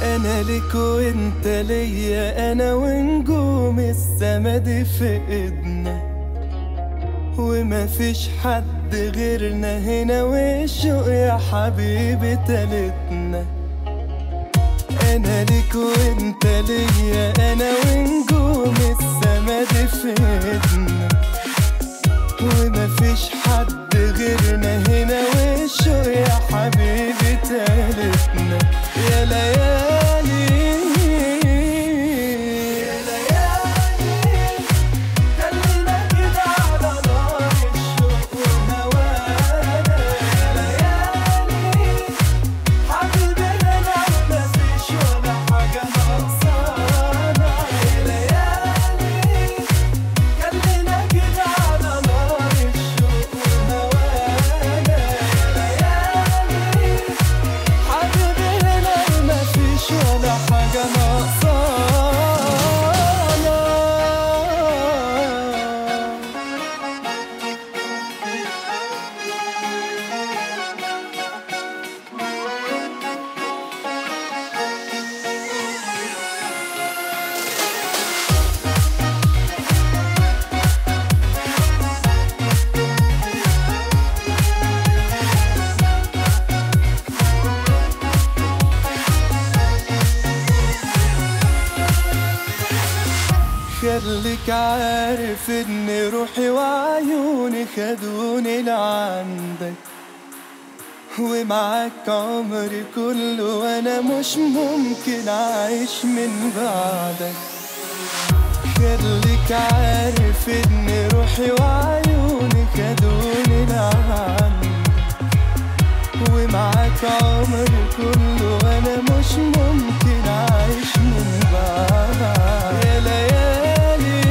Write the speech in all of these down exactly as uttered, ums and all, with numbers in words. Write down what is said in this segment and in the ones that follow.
انا ليك وانت ليا، انا ونجوم السما دي في ايدنا، وما فيش حد غيرنا هنا، والشوق يا حبيبي تالتنا. انا ليك وانت ليا، انا ونجوم السما دي في ايدنا، وما فيش حد غيرنا هنا، والشوق يا حبيبي تالتنا. يا ليالي يا ليالي خلينا كده على نار الشوق وهوانا. يا ليالي حبيبي انا مفيش ولا حاجة ناقصانا. يا ليالي خلينا كده على نار الشوق وهوانا. يا ليالي حبيبي انا مفيش ولا حاجة ناقصانا. خليك عارف ان روحي وعيوني خدوني لعندك، ومعاك عمري كله، وانا مش ممكن اعيش من بعدك. خليك عارف ان روحي وعيوني خدوني لعندك، ومعاك عمري كله، وانا مش ممكن اعيش من بعدك. يا ليالي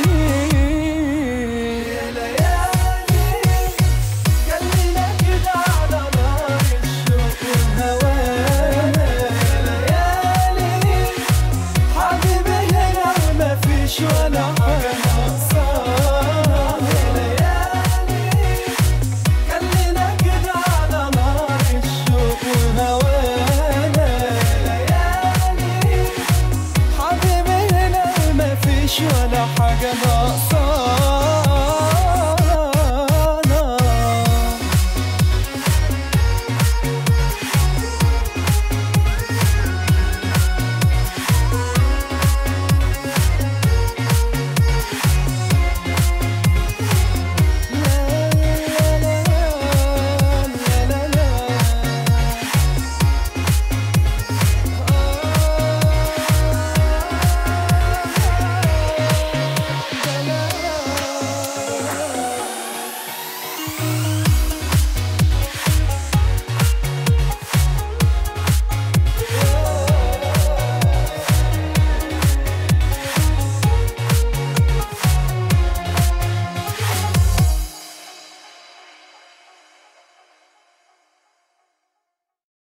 يا ليالي خلينا كده على نار الشوق وهوانا. يا ليالي حبيبي هنا مفيش ولا حاجة ناقصانا. يا ليالي خلينا كده على نار الشوق وهوانا. يا ليالي حبيبي هنا مفيش ولا حاجة ناقصانا.